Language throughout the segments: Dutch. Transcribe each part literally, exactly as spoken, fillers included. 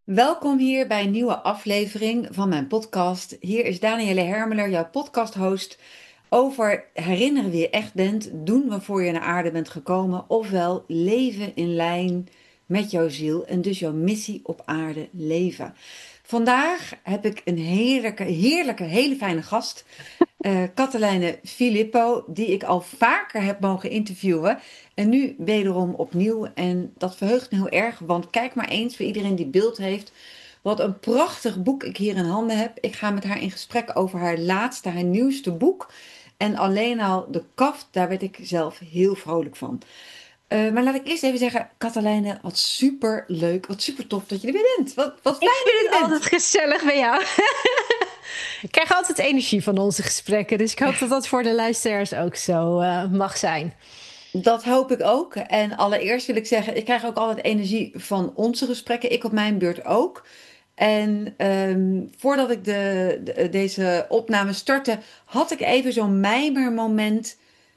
Welkom hier bij een nieuwe aflevering van mijn podcast. Hier is Danielle Hermeler, jouw podcasthost, over herinneren wie je echt bent, doen waarvoor je naar aarde bent gekomen, ofwel leven in lijn met jouw ziel en dus jouw missie op aarde leven. Vandaag heb ik een heerlijke, heerlijke, hele fijne gast, uh, Katelijne Filippo, die ik al vaker heb mogen interviewen. En nu wederom opnieuw. En dat verheugt me heel erg, want kijk maar eens voor iedereen die beeld heeft. Wat een prachtig boek ik hier in handen heb. Ik ga met haar in gesprek over haar laatste, haar nieuwste boek. En alleen al de kaft, daar werd ik zelf heel vrolijk van. Uh, maar laat ik eerst even zeggen, Katelijne, wat super leuk, wat super tof dat je er weer bent. Wat, wat Ik fijn dat vind je het er bent. altijd gezellig bij jou. Ik krijg altijd energie van onze gesprekken. Dus ik hoop dat dat voor de luisteraars ook zo uh, mag zijn. Dat hoop ik ook. En allereerst wil ik zeggen, ik krijg ook altijd energie van onze gesprekken. Ik op mijn beurt ook. En ehm, voordat ik de, de- deze opname startte, had ik even zo'n mijmermoment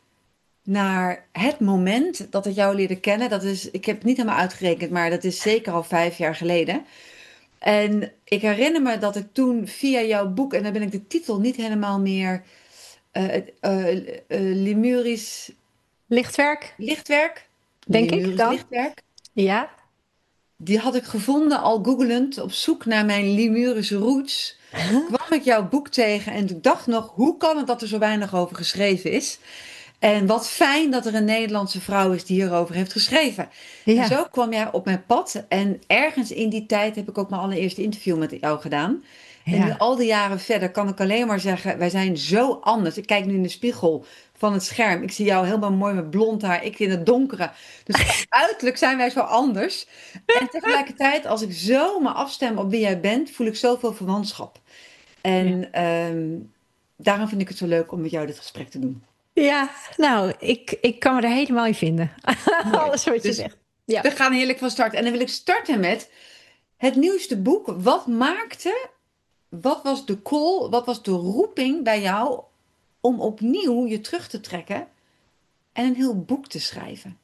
naar het moment dat ik jou leerde kennen. Dat is, ik heb het niet helemaal uitgerekend, maar dat is zeker al vijf jaar geleden. En ik herinner me dat ik toen via jouw boek, en dan ben ik de titel niet helemaal meer, eh het, eh, eh, Lemurisch Lichtwerk, lichtwerk. denk ik Lemurisch dan. lichtwerk. Ja. Die had ik gevonden al googelend op zoek naar mijn Lemurische roots. Kwam ik jouw boek tegen en ik dacht nog, hoe kan het dat er zo weinig over geschreven is? En wat fijn dat er een Nederlandse vrouw is die hierover heeft geschreven. En Ja. zo kwam jij op mijn pad. En ergens in die tijd heb ik ook mijn allereerste interview met jou gedaan. En nu Ja. al die jaren verder kan ik alleen maar zeggen, wij zijn zo anders. Ik kijk nu in de spiegel van het scherm. Ik zie jou helemaal mooi met blond haar. Ik in het donkere. Dus uiterlijk zijn wij zo anders. En tegelijkertijd, als ik zo me afstem op wie jij bent, voel ik zoveel verwantschap. Ja. En ehm, daarom vind ik het zo leuk om met jou dit gesprek te doen. Ja, nou, ik, ik kan me er helemaal in vinden. Mooi. Alles wat je Dus zegt. Ja. we gaan heerlijk van start. En dan wil ik starten met het nieuwste boek. Wat maakte, wat was de call, wat was de roeping bij jou om opnieuw je terug te trekken en een heel boek te schrijven?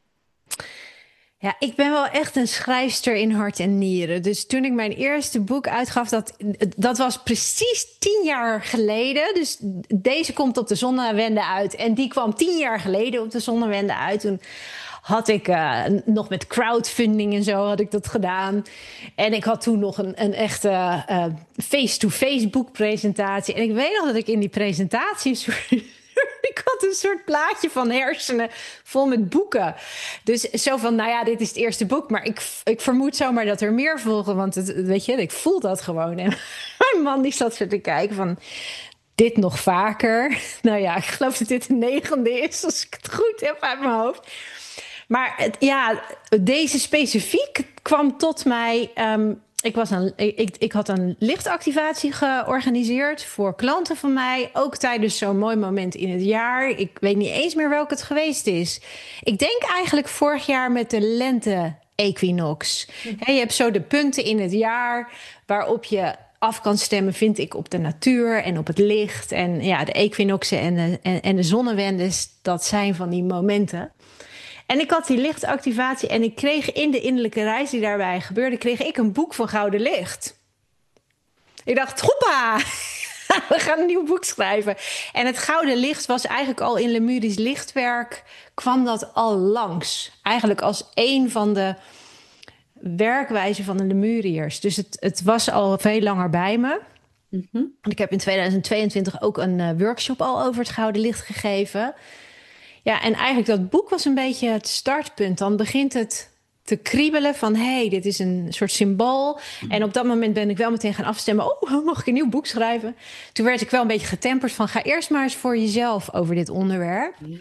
Ja, ik ben wel echt een schrijfster in hart en nieren. Dus toen ik mijn eerste boek uitgaf, dat, dat was precies tien jaar geleden. Dus deze komt op de Zonnewende uit. En die kwam tien jaar geleden op de Zonnewende uit. Toen had ik uh, nog met crowdfunding en zo had ik dat gedaan. En ik had toen nog een, een echte uh, face-to-face boekpresentatie. En ik weet nog dat ik in die presentatie ik had een soort plaatje van hersenen vol met boeken. Dus zo van, nou ja, dit is het eerste boek. Maar ik, ik vermoed zomaar dat er meer volgen. Want het, weet je, ik voel dat gewoon. En mijn man die zat zo te kijken van, dit nog vaker. Nou ja, ik geloof dat dit de negende is, als ik het goed heb uit mijn hoofd. Maar het, ja, deze specifiek kwam tot mij. Um, ik, was een, ik, ik had een lichtactivatie georganiseerd voor klanten van mij. Ook tijdens zo'n mooi moment in het jaar. Ik weet niet eens meer welk het geweest is. Ik denk eigenlijk vorig jaar met de lente-equinox. He, je hebt zo de punten in het jaar waarop je af kan stemmen, vind ik, op de natuur en op het licht. En ja, de equinoxen en de, en, en de zonnewendes, dat zijn van die momenten. En ik had die lichtactivatie en ik kreeg in de innerlijke reis die daarbij gebeurde, kreeg ik een boek van Gouden Licht. Ik dacht, hoppa, we gaan een nieuw boek schrijven. En het Gouden Licht was eigenlijk al in Lemurisch lichtwerk, kwam dat al langs. Eigenlijk als een van de werkwijzen van de Lemuriërs. Dus het, het was al veel langer bij me. Mm-hmm. Ik heb in tweeduizend tweeëntwintig ook een uh, workshop al over het Gouden Licht gegeven. Ja, en eigenlijk dat boek was een beetje het startpunt. Dan begint het te kriebelen van, hé, hey, dit is een soort symbool. En op dat moment ben ik wel meteen gaan afstemmen. Oh, mag ik een nieuw boek schrijven? Toen werd ik wel een beetje getemperd van, ga eerst maar eens voor jezelf over dit onderwerp. Ja.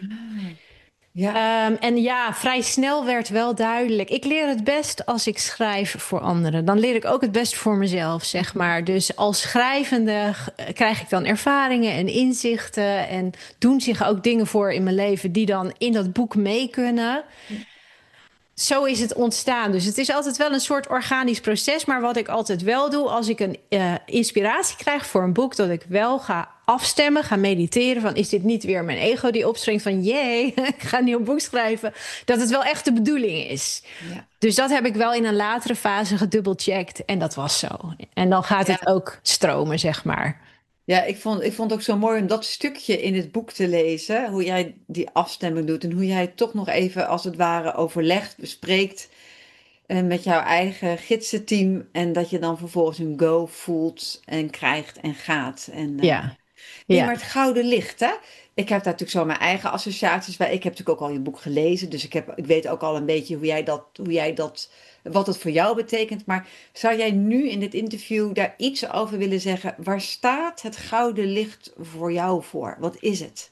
Ja. Um, en ja, vrij snel werd wel duidelijk. Ik leer het best als ik schrijf voor anderen. Dan leer ik ook het best voor mezelf, zeg maar. Dus als schrijvende krijg ik dan ervaringen en inzichten. En doen zich ook dingen voor in mijn leven die dan in dat boek mee kunnen. zo is het ontstaan. Dus het is altijd wel een soort organisch proces. Maar wat ik altijd wel doe, als ik een uh, inspiratie krijg voor een boek, dat ik wel ga afstemmen, ga mediteren van, is dit niet weer mijn ego die opspringt van, jee, ik ga een nieuw boek schrijven. Dat het wel echt de bedoeling is. Ja. Dus dat heb ik wel in een latere fase gedubbelcheckt. En dat was zo. En dan gaat ja. het ook stromen, zeg maar. Ja, ik vond, ik vond het ook zo mooi om dat stukje in het boek te lezen. Hoe jij die afstemming doet. En hoe jij toch nog even, als het ware, overlegt, bespreekt. Uh, met jouw eigen gidsenteam. En dat je dan vervolgens een go voelt en krijgt en gaat. En, uh, ja. Nee, ja. maar het gouden licht, hè? Ik heb daar natuurlijk zo mijn eigen associaties bij. Ik heb natuurlijk ook al je boek gelezen. Dus ik, heb, ik weet ook al een beetje hoe jij dat, hoe jij dat, wat het voor jou betekent. Maar zou jij nu in dit interview daar iets over willen zeggen? Waar staat het gouden licht voor jou voor? Wat is het?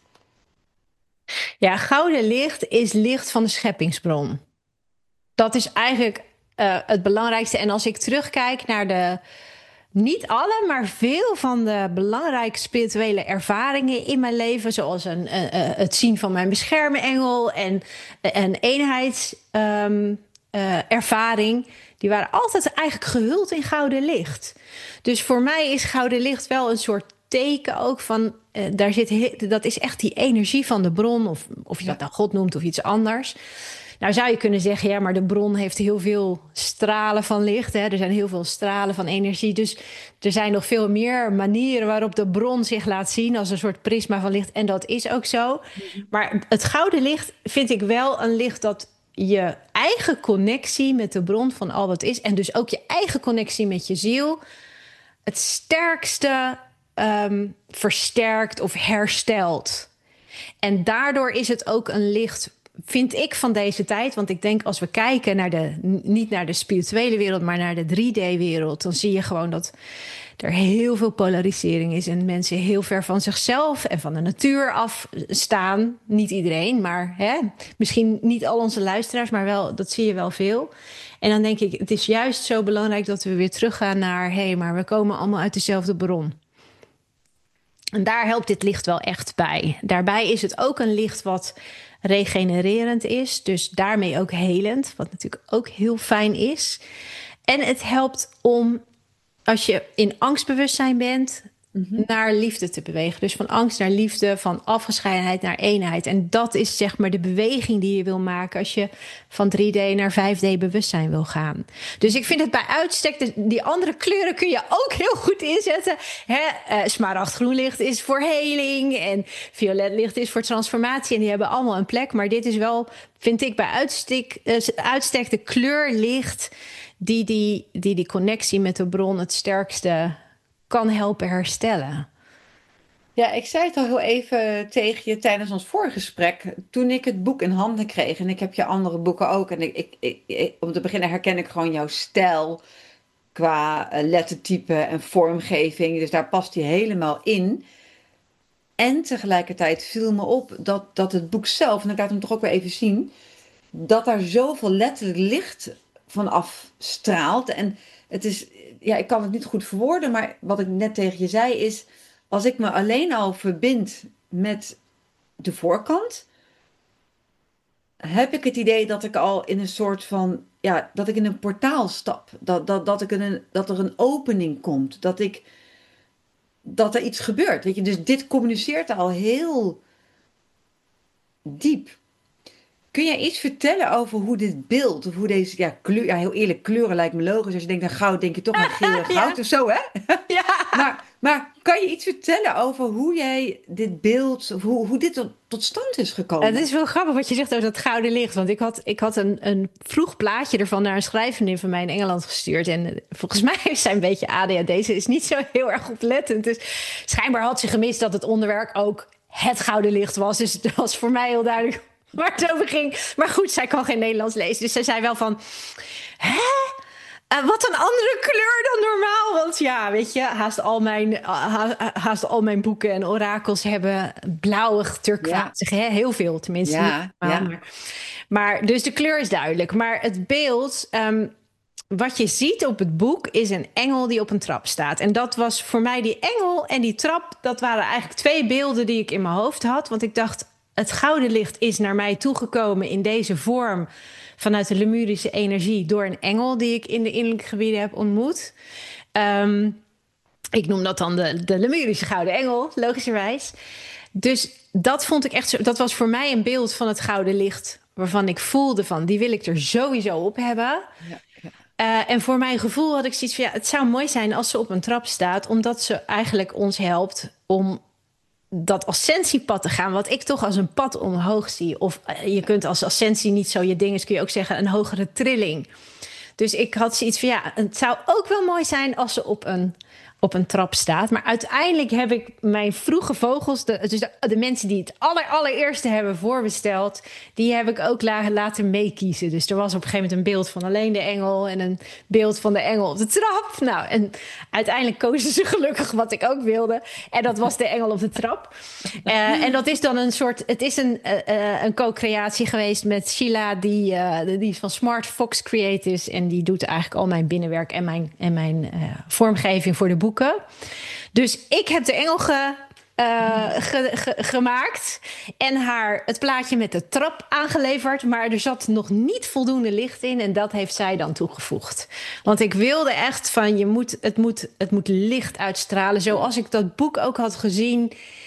Ja, gouden licht is licht van de scheppingsbron. Dat is eigenlijk uh, het belangrijkste. En als ik terugkijk naar de, niet alle, maar veel van de belangrijke spirituele ervaringen in mijn leven, zoals een, uh, uh, het zien van mijn beschermengel en een eenheidservaring, um, uh, ervaring, die waren altijd eigenlijk gehuld in gouden licht. Dus voor mij is gouden licht wel een soort teken ook van, uh, daar zit, dat is echt die energie van de bron, of, of je dat nou God noemt of iets anders. Nou zou je kunnen zeggen, ja, maar de bron heeft heel veel stralen van licht. Hè? Er zijn heel veel stralen van energie. Dus er zijn nog veel meer manieren waarop de bron zich laat zien als een soort prisma van licht. En dat is ook zo. Maar het gouden licht vind ik wel een licht dat je eigen connectie met de bron van al wat is, en dus ook je eigen connectie met je ziel, het sterkste um, versterkt of herstelt. En daardoor is het ook een licht, vind ik, van deze tijd. Want ik denk, als we kijken naar de, niet naar de spirituele wereld, maar naar de drie D-wereld, dan zie je gewoon dat er heel veel polarisering is en mensen heel ver van zichzelf en van de natuur afstaan. Niet iedereen, maar hè, misschien niet al onze luisteraars, maar wel, dat zie je wel veel. En dan denk ik, het is juist zo belangrijk dat we weer teruggaan naar, hé, hey, maar we komen allemaal uit dezelfde bron. En daar helpt dit licht wel echt bij. Daarbij is het ook een licht wat regenererend is, dus daarmee ook helend, wat natuurlijk ook heel fijn is. En het helpt om, als je in angstbewustzijn bent, mm-hmm. naar liefde te bewegen. Dus van angst naar liefde, van afgescheidenheid naar eenheid. En dat is zeg maar de beweging die je wil maken als je van drie D naar vijf D bewustzijn wil gaan. Dus ik vind het bij uitstek, die andere kleuren kun je ook heel goed inzetten. Hè? Uh, smaragdgroen licht is voor heling en violet licht is voor transformatie. En die hebben allemaal een plek. Maar dit is wel, vind ik, bij uitstek, uh, uitstek de kleur licht die die, die die connectie met de bron het sterkste kan helpen herstellen. Ja, ik zei het al heel even tegen je tijdens ons voorgesprek. Toen ik het boek in handen kreeg, en ik heb je andere boeken ook. En ik, ik, ik, ik, om te beginnen herken ik gewoon jouw stijl qua lettertype en vormgeving. Dus daar past hij helemaal in. En tegelijkertijd viel me op dat, dat het boek zelf, en ik laat hem toch ook weer even zien, dat daar zoveel letterlijk licht van afstraalt. En het is, ja, ik kan het niet goed verwoorden, maar wat ik net tegen je zei is, als ik me alleen al verbind met de voorkant, heb ik het idee dat ik al in een soort van, ja, dat ik in een portaal stap. Dat, dat, dat, ik in een, dat er een opening komt. Dat ik, dat er iets gebeurt. Weet je? Dus dit communiceert al heel diep. Kun jij iets vertellen over hoe dit beeld, of hoe deze, ja, kleur, ja, heel eerlijk, kleuren lijkt me logisch. Als je denkt aan goud, denk je toch aan geel en goud, ja. Of zo, hè? Ja. maar, maar kan je iets vertellen over hoe jij dit beeld, of hoe, hoe dit tot, tot stand is gekomen? Het is wel grappig wat je zegt over dat gouden licht. Want ik had, ik had een, een vroeg plaatje ervan naar een schrijfvriendin van mij in Engeland gestuurd. En volgens mij is zij een beetje A D H D. Ze is niet zo heel erg oplettend. Dus schijnbaar had ze gemist dat het onderwerp ook het gouden licht was. Dus het was voor mij heel duidelijk waar het over ging. Maar goed, zij kan geen Nederlands lezen. Dus zij zei wel van, hè? Uh, wat een andere kleur dan normaal. Want ja, weet je, haast al mijn, uh, haast al mijn boeken en orakels hebben blauwig turkooisig. Ja. Heel veel, tenminste. Ja, ja. Maar, maar dus de kleur is duidelijk. Maar het beeld, um, wat je ziet op het boek, is een engel die op een trap staat. En dat was voor mij die engel en die trap. Dat waren eigenlijk twee beelden die ik in mijn hoofd had. Want ik dacht, het gouden licht is naar mij toegekomen in deze vorm vanuit de Lemurische energie door een engel die ik in de innerlijke gebieden heb ontmoet. Um, ik noem dat dan de, de Lemurische gouden engel, logischerwijs. Dus dat vond ik echt zo. Dat was voor mij een beeld van het gouden licht, waarvan ik voelde van, die wil ik er sowieso op hebben. Ja, ja. Uh, en voor mijn gevoel had ik zoiets van, ja, het zou mooi zijn als ze op een trap staat, omdat ze eigenlijk ons helpt om dat ascensiepad te gaan, wat ik toch als een pad omhoog zie. Of uh, je kunt als ascensie niet zo je ding is, kun je ook zeggen een hogere trilling. Dus ik had zoiets van, ja, het zou ook wel mooi zijn als ze op een, op een trap staat. Maar uiteindelijk heb ik mijn vroege vogels, de, dus de, de mensen die het aller, allereerste hebben voorbesteld, die heb ik ook la, laten meekiezen. Dus er was op een gegeven moment een beeld van alleen de engel en een beeld van de engel op de trap. Nou, en uiteindelijk kozen ze gelukkig wat ik ook wilde. En dat was de engel op de trap. Uh, en dat is dan een soort, het is een, uh, een co-creatie geweest met Sheila, die, uh, die is van Smart Fox Creatives. En die doet eigenlijk al mijn binnenwerk en mijn, en mijn uh, vormgeving voor de boeken. Dus ik heb de engel ge, uh, ge, ge, gemaakt en haar het plaatje met de trap aangeleverd. Maar er zat nog niet voldoende licht in en dat heeft zij dan toegevoegd. Want ik wilde echt van, je moet, het, moet, het moet licht uitstralen. Zoals ik dat boek ook had gezien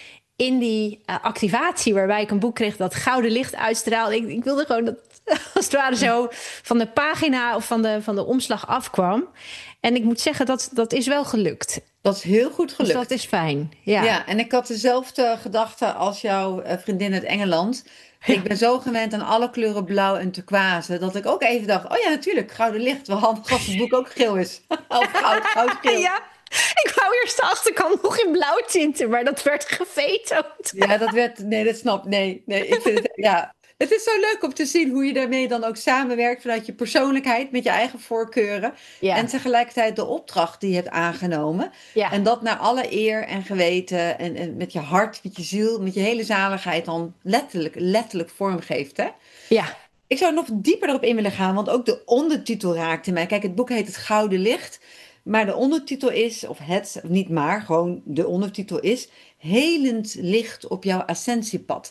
in die uh, activatie waarbij ik een boek kreeg dat gouden licht uitstraalde. Ik, ik wilde gewoon dat als het ware zo van de pagina of van de, van de omslag afkwam. En ik moet zeggen, dat, dat is wel gelukt. Dat is heel goed gelukt. Dus dat is fijn. Ja, ja, en ik had dezelfde gedachte als jouw vriendin uit Engeland. Ja. Ik ben zo gewend aan alle kleuren blauw en turquoise, dat ik ook even dacht, oh ja, natuurlijk, gouden licht. Wel handig als het boek ook geel is. Of goud, goudgeel. Ja, ik wou eerst de achterkant nog in blauw tinten, maar dat werd gevetood. Ja, dat werd, nee, dat snap nee, nee, ik vind het, ja. Het is zo leuk om te zien hoe je daarmee dan ook samenwerkt vanuit je persoonlijkheid met je eigen voorkeuren. Ja. En tegelijkertijd de opdracht die je hebt aangenomen. Ja. En dat naar alle eer en geweten en, en met je hart, met je ziel, met je hele zaligheid dan letterlijk, letterlijk vormgeeft. Hè? Ja. Ik zou nog dieper erop in willen gaan, want ook de ondertitel raakte mij. Kijk, het boek heet Het Gouden Licht. Maar de ondertitel is, of het, niet maar, gewoon de ondertitel is Helend licht op jouw ascensiepad.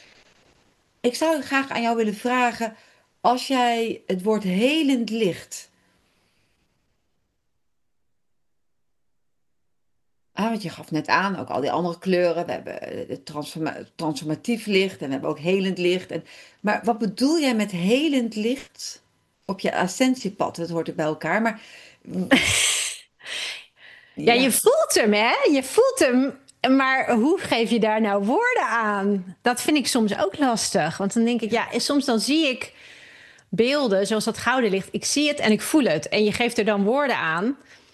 Ik zou graag aan jou willen vragen, als jij het woord helend licht, ah, want je gaf net aan, ook al die andere kleuren, we hebben het transforma transformatief licht en we hebben ook helend licht. En, maar wat bedoel jij met helend licht op je ascensiepad? Dat hoort er bij elkaar, maar ja, ja, je voelt hem, hè? Je voelt hem. Maar hoe geef je daar nou woorden aan? Dat vind ik soms ook lastig. Want dan denk ik, ja, soms dan zie ik beelden zoals dat gouden licht. Ik zie het en ik voel het. En je geeft er dan woorden aan.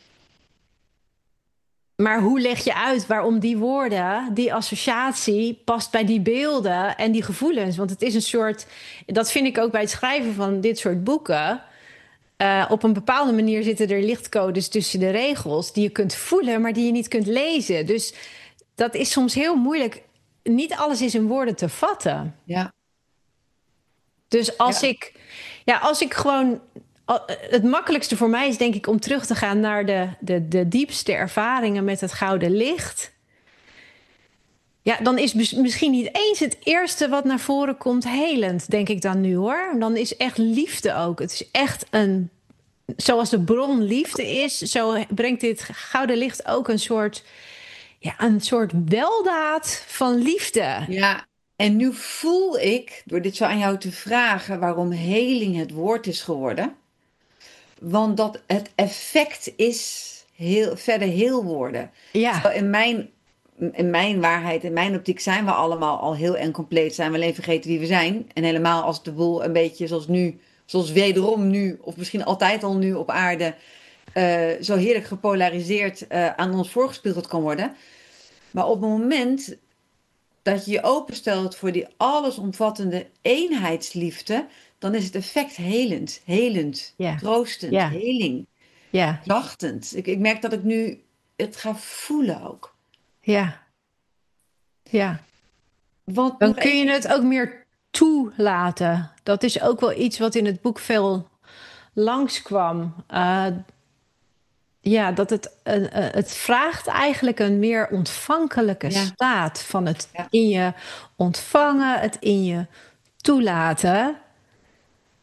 Maar hoe leg je uit waarom die woorden, die associatie past bij die beelden en die gevoelens? Want het is een soort, dat vind ik ook bij het schrijven van dit soort boeken. Uh, op een bepaalde manier zitten er lichtcodes tussen de regels die je kunt voelen, maar die je niet kunt lezen. Dus dat is soms heel moeilijk. Niet alles is in woorden te vatten. Ja. Dus als ja. ik, ja, als ik gewoon, het makkelijkste voor mij is denk ik om terug te gaan naar de, de, de diepste ervaringen met het gouden licht. Ja, dan is misschien niet eens het eerste wat naar voren komt helend, denk ik dan nu hoor. Dan is echt liefde ook. Het is echt een, zoals de bron liefde is, zo brengt dit gouden licht ook een soort, ja, een soort weldaad van liefde. Ja, en nu voel ik, door dit zo aan jou te vragen, waarom heling het woord is geworden. Want dat het effect is heel, verder heel worden. Ja. Zo in mijn In mijn waarheid, in mijn optiek zijn we allemaal al heel en compleet. Zijn we alleen vergeten wie we zijn. En helemaal als de boel een beetje zoals nu, zoals wederom nu, of misschien altijd al nu op aarde, uh, zo heerlijk gepolariseerd uh, aan ons voorgespiegeld kan worden. Maar op het moment dat je je openstelt voor die allesomvattende eenheidsliefde, dan is het effect helend, helend, yeah. troostend, yeah. heling, yeah. zachtend. Ik, ik merk dat ik nu het ga voelen ook. Ja, ja. Want dan kun je het ook meer toelaten. Dat is ook wel iets wat in het boek veel langskwam. Uh, ja, dat het, uh, uh, het vraagt eigenlijk een meer ontvankelijke ja. staat van het ja. in je ontvangen, het in je toelaten.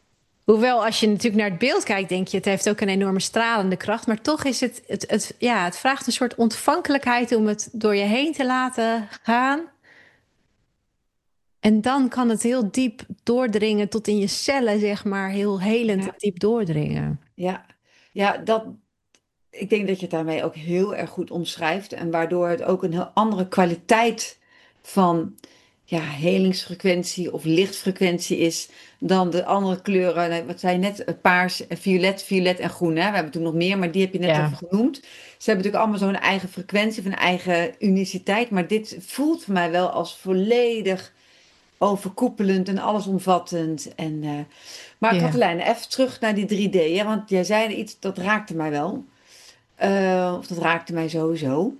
Hoewel, als je natuurlijk naar het beeld kijkt, denk je, het heeft ook een enorme stralende kracht. Maar toch is het, het, het, ja, het vraagt een soort ontvankelijkheid om het door je heen te laten gaan. En dan kan het heel diep doordringen tot in je cellen, zeg maar, heel helend en Ja, diep doordringen. ja, ja, dat, ik denk dat je het daarmee ook heel erg goed omschrijft. En waardoor het ook een heel andere kwaliteit van ja, helingsfrequentie of lichtfrequentie is dan de andere kleuren. Nee, wat zei je net? Eh, paars, eh, violet, violet en groen. Hè? We hebben toen nog meer, maar die heb je net Ja, even genoemd. Ze hebben natuurlijk allemaal zo'n eigen frequentie of een eigen uniciteit. Maar dit voelt voor mij wel als volledig overkoepelend en allesomvattend. En, eh, maar ja. Katelijne, even terug naar die drie D. Hè? Want jij zei iets, dat raakte mij wel. Eh, of dat raakte mij sowieso.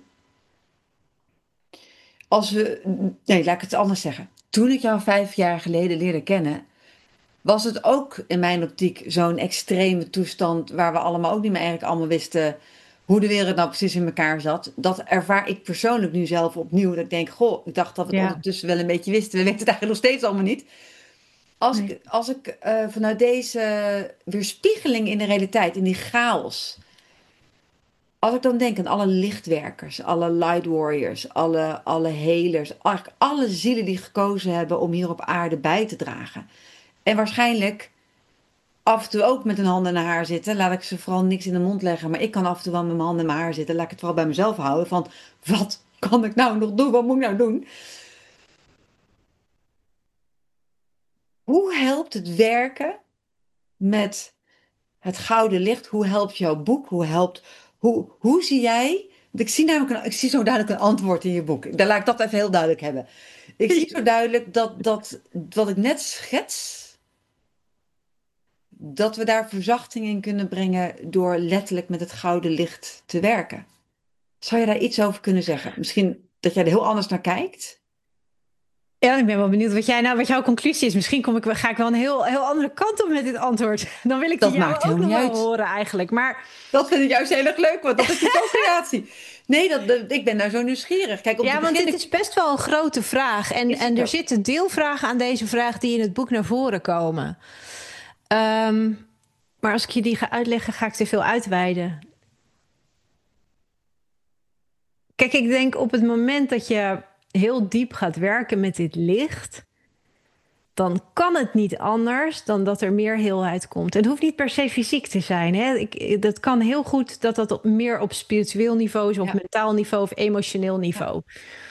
Als we, nee, laat ik het anders zeggen. Toen ik jou vijf jaar geleden leerde kennen, was het ook in mijn optiek zo'n extreme toestand waar we allemaal ook niet meer eigenlijk allemaal wisten hoe de wereld nou precies in elkaar zat. Dat ervaar ik persoonlijk nu zelf opnieuw. Dat ik denk, goh, ik dacht dat we het Ja. ondertussen wel een beetje wisten. We weten het eigenlijk nog steeds allemaal niet. Als Nee. ik, als ik eh, vanuit deze weerspiegeling in de realiteit, in die chaos. Als ik dan denk aan alle lichtwerkers, alle light warriors, alle, alle helers, eigenlijk alle zielen die gekozen hebben om hier op aarde bij te dragen. En waarschijnlijk af en toe ook met een hand in haar zitten. Laat ik ze vooral niks in de mond leggen, maar ik kan af en toe wel met mijn handen in mijn haar zitten. Laat ik het vooral bij mezelf houden van wat kan ik nou nog doen? Wat moet ik nou doen? Hoe helpt het werken met het gouden licht? Hoe helpt jouw boek? Hoe helpt, hoe, hoe zie jij? Want ik zie namelijk een, ik zie zo duidelijk een antwoord in je boek. Daar laat ik dat even heel duidelijk hebben. Ik zie zo duidelijk dat, dat wat ik net schets, dat we daar verzachting in kunnen brengen door letterlijk met het gouden licht te werken. Zou je daar iets over kunnen zeggen? Misschien dat jij er heel anders naar kijkt? Ja, ik ben wel benieuwd wat jij nou, wat jouw conclusie is. Misschien kom ik, ga ik wel een heel, heel andere kant op met dit antwoord. Dan wil ik die Dat jou maakt ook helemaal nog niet wel uit. horen eigenlijk. Maar Dat vind ik juist heel erg leuk, want dat is je co-creatie. Nee, dat, dat- ik ben daar zo nieuwsgierig. Kijk, om te ja, want dit beginnen is best wel een grote vraag. En, is en het er ook. zitten deelvragen aan deze vraag die in het boek naar voren komen. Ehm, maar als ik je die ga uitleggen, ga ik te veel uitweiden. Kijk, ik denk op het moment dat je heel diep gaat werken met dit licht, dan kan het niet anders dan dat er meer heelheid komt. Het hoeft niet per se fysiek te zijn. Hè? Ik, dat kan heel goed dat dat op, meer op spiritueel niveau is, of Ja, mentaal niveau of emotioneel ja, niveau.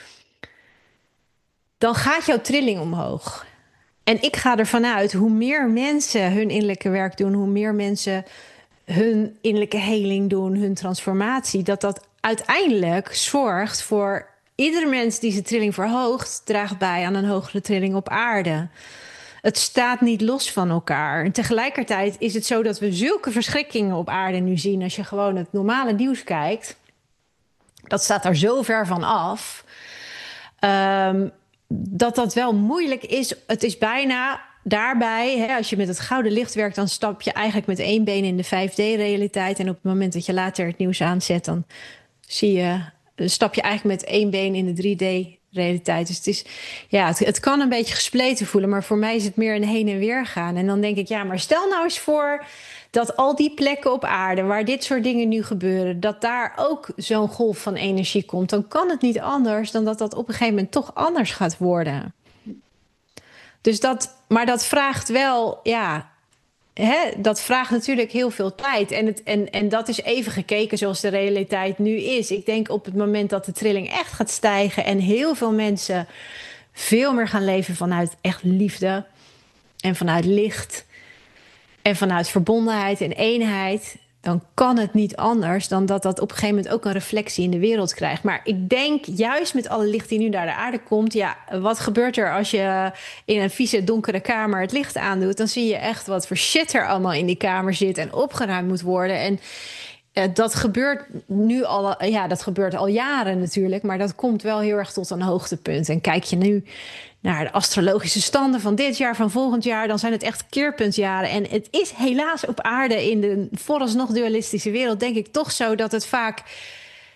Dan gaat jouw trilling omhoog. En ik ga ervan uit, hoe meer mensen hun innerlijke werk doen, hoe meer mensen hun innerlijke heling doen, hun transformatie, dat dat uiteindelijk zorgt voor iedere mens die zijn trilling verhoogt, draagt bij aan een hogere trilling op aarde. Het staat niet los van elkaar. En tegelijkertijd is het zo dat we zulke verschrikkingen op aarde nu zien. Als je gewoon het normale nieuws kijkt, dat staat daar zo ver van af. Um, dat dat wel moeilijk is. Het is bijna daarbij, hè, als je met het gouden licht werkt, dan stap je eigenlijk met één been in de vijf D-realiteit. En op het moment dat je later het nieuws aanzet, dan zie je, dan stap je eigenlijk met één been in de drie D-realiteit. Dus het is, ja, het, het kan een beetje gespleten voelen, maar voor mij is het meer een heen en weer gaan. En dan denk ik, ja, maar stel nou eens voor dat al die plekken op aarde waar dit soort dingen nu gebeuren, dat daar ook zo'n golf van energie komt, dan kan het niet anders dan dat dat op een gegeven moment toch anders gaat worden. Dus dat, maar dat vraagt wel, ja, hè, dat vraagt natuurlijk heel veel tijd. En, het, en, en dat is even gekeken zoals de realiteit nu is. Ik denk op het moment dat de trilling echt gaat stijgen en heel veel mensen veel meer gaan leven vanuit echt liefde en vanuit licht en vanuit verbondenheid en eenheid, dan kan het niet anders dan dat dat op een gegeven moment ook een reflectie in de wereld krijgt. Maar ik denk juist met alle licht die nu naar de aarde komt, ja, wat gebeurt er als je in een vieze donkere kamer het licht aandoet? Dan zie je echt wat voor shit er allemaal in die kamer zit en opgeruimd moet worden. En uh, dat gebeurt nu al, ja, dat gebeurt al jaren natuurlijk, maar dat komt wel heel erg tot een hoogtepunt. En kijk je nu naar de astrologische standen van dit jaar, van volgend jaar, dan zijn het echt keerpuntjaren. En het is helaas op aarde in de vooralsnog dualistische wereld, denk ik toch zo dat het vaak,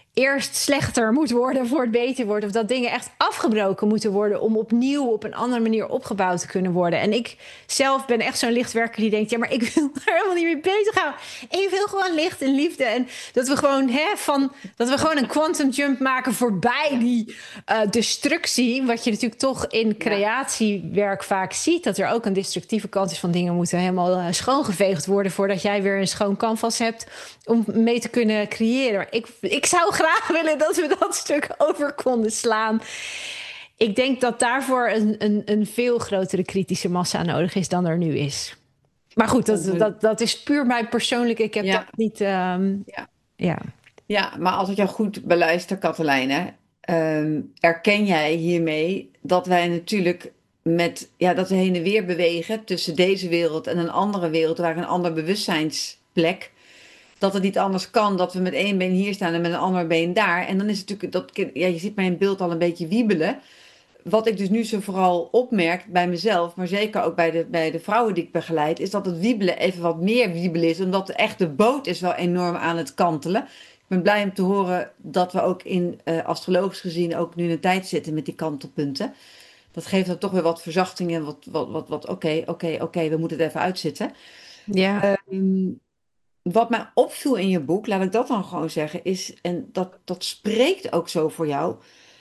eerst slechter moet worden voor het beter wordt. Of dat dingen echt afgebroken moeten worden om opnieuw op een andere manier opgebouwd te kunnen worden. En ik zelf ben echt zo'n lichtwerker die denkt, ja, maar ik wil er helemaal niet mee bezig houden. En je wil gewoon licht en liefde. En dat we gewoon, hè, van, dat we gewoon een quantum jump maken voorbij die uh, destructie. Wat je natuurlijk toch in creatiewerk vaak ziet. Dat er ook een destructieve kant is van dingen moeten helemaal uh, schoongeveegd worden voordat jij weer een schoon canvas hebt om mee te kunnen creëren. Maar ik, ik zou graag willen dat we dat stuk over konden slaan. Ik denk dat daarvoor een, een, een veel grotere kritische massa nodig is dan er nu is. Maar goed, dat, dat, dat is puur mijn persoonlijk. Ik heb ja. dat niet. Um, ja. Ja. ja, maar als ik jou goed beluister, Katelijne, um, erken jij hiermee dat wij natuurlijk met ja, dat we heen en weer bewegen tussen deze wereld en een andere wereld, waar een ander bewustzijnsplek. Dat het niet anders kan dat we met één been hier staan en met een ander been daar. En dan is het natuurlijk, dat, ja, je ziet mijn beeld al een beetje wiebelen. Wat ik dus nu zo vooral opmerk bij mezelf, maar zeker ook bij de, bij de vrouwen die ik begeleid, is dat het wiebelen even wat meer wiebelen is. Omdat de echte boot is wel enorm aan het kantelen. Ik ben blij om te horen dat we ook in uh, astrologisch gezien ook nu in een tijd zitten met die kantelpunten. Dat geeft dan toch weer wat verzachting en wat, wat, wat, wat oké, oké, oké, we moeten het even uitzitten. Ja. Um, Wat mij opviel in je boek, laat ik dat dan gewoon zeggen, is, en dat, dat spreekt ook zo voor jou.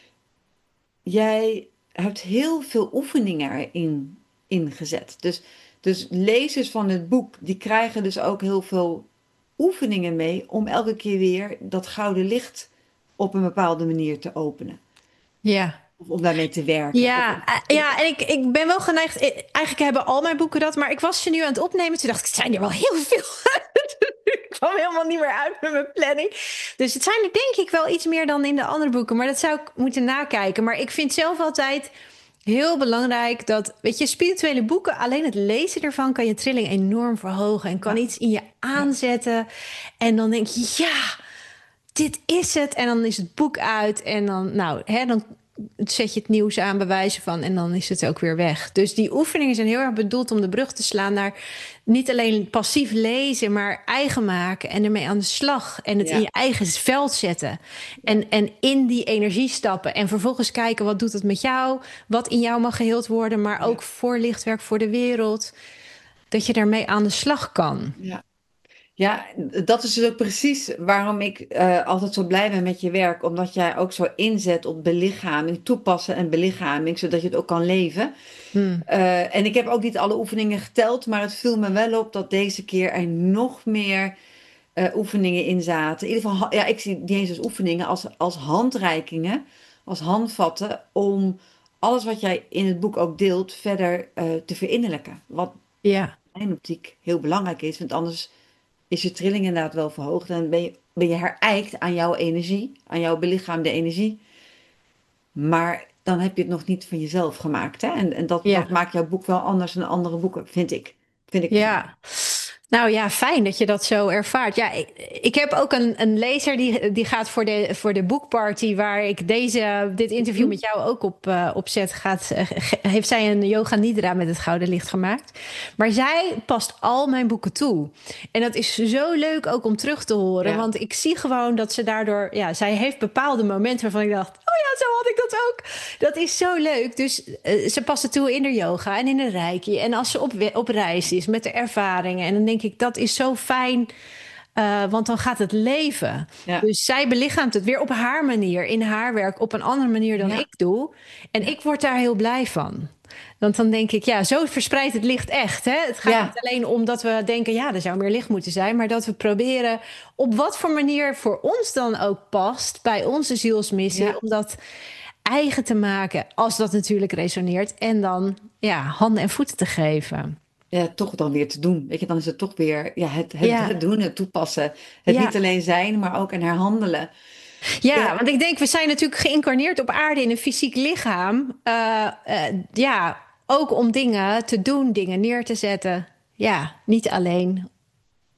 Jij hebt heel veel oefeningen erin ingezet. Dus, dus lezers van het boek, die krijgen dus ook heel veel oefeningen mee om elke keer weer dat gouden licht op een bepaalde manier te openen. Ja. Of om daarmee te werken. Ja, ja, en ik, ik ben wel geneigd. Eigenlijk hebben al mijn boeken dat, maar ik was ze nu aan het opnemen. Toen dacht ik, het zijn er wel heel veel. Ik kwam helemaal niet meer uit met mijn planning. Dus het zijn er denk ik wel iets meer dan in de andere boeken. Maar dat zou ik moeten nakijken. Maar ik vind zelf altijd heel belangrijk dat, weet je, spirituele boeken, alleen het lezen ervan kan je trilling enorm verhogen. En kan ja. iets in je aanzetten. En dan denk je, ja, dit is het. En dan is het boek uit. En dan, nou, hè, dan zet je het nieuws aan, bewijzen van, en dan is het ook weer weg. Dus die oefeningen zijn heel erg bedoeld om de brug te slaan naar niet alleen passief lezen, maar eigen maken en ermee aan de slag. En het ja. in je eigen veld zetten. En, en in die energie stappen. En vervolgens kijken, wat doet het met jou? Wat in jou mag geheeld worden, maar ook ja. voor lichtwerk, voor de wereld. Dat je daarmee aan de slag kan. Ja. Ja, dat is dus ook precies waarom ik uh, altijd zo blij ben met je werk. Omdat jij ook zo inzet op belichaming, toepassen en belichaming, zodat je het ook kan leven. Hmm. Uh, en ik heb ook niet alle oefeningen geteld, maar het viel me wel op dat deze keer er nog meer uh, oefeningen in zaten. In ieder geval, ja, ik zie die eens als oefeningen, als, als handreikingen, als handvatten, om alles wat jij in het boek ook deelt verder uh, te verinnerlijken. Wat ja. in mijn optiek heel belangrijk is, want anders is je trilling inderdaad wel verhoogd. En ben je, ben je herijkt aan jouw energie, aan jouw belichaamde energie. Maar dan heb je het nog niet van jezelf gemaakt. Hè? En, en dat, ja. dat maakt jouw boek wel anders dan andere boeken, vind ik. Vind ik ja. Nou ja, fijn dat je dat zo ervaart. Ja, ik, ik heb ook een, een lezer die, die gaat voor de, voor de boekparty, waar ik deze, dit interview mm-hmm. met jou ook op, uh, op zet. Gaat, uh, heeft zij een yoga nidra met het gouden licht gemaakt. Maar zij past al mijn boeken toe. En dat is zo leuk ook om terug te horen. Ja. Want ik zie gewoon dat ze daardoor, ja, zij heeft bepaalde momenten waarvan ik dacht, oh ja, zo had ik dat ook. Dat is zo leuk. Dus uh, ze past het toe in de yoga en in de reiki. En als ze op, op reis is met de ervaringen. En dan denk ik, dat is zo fijn, uh, want dan gaat het leven. Ja. Dus zij belichaamt het weer op haar manier, in haar werk, op een andere manier dan ja. ik doe. En ja. ik word daar heel blij van. Want dan denk ik, ja, zo verspreidt het licht echt. Hè? Het gaat ja. niet alleen om dat we denken, ja, er zou meer licht moeten zijn, maar dat we proberen op wat voor manier voor ons dan ook past, bij onze zielsmissie, ja. om dat eigen te maken, als dat natuurlijk resoneert, en dan ja, handen en voeten te geven. Ja, toch dan weer te doen. Weet je, dan is het toch weer ja, het, het, ja. het doen, het toepassen. Het ja. niet alleen zijn, maar ook in herhandelen. Ja, ja, want ik denk, we zijn natuurlijk geïncarneerd op aarde in een fysiek lichaam. Uh, uh, ja, ook om dingen te doen, dingen neer te zetten. Ja, niet alleen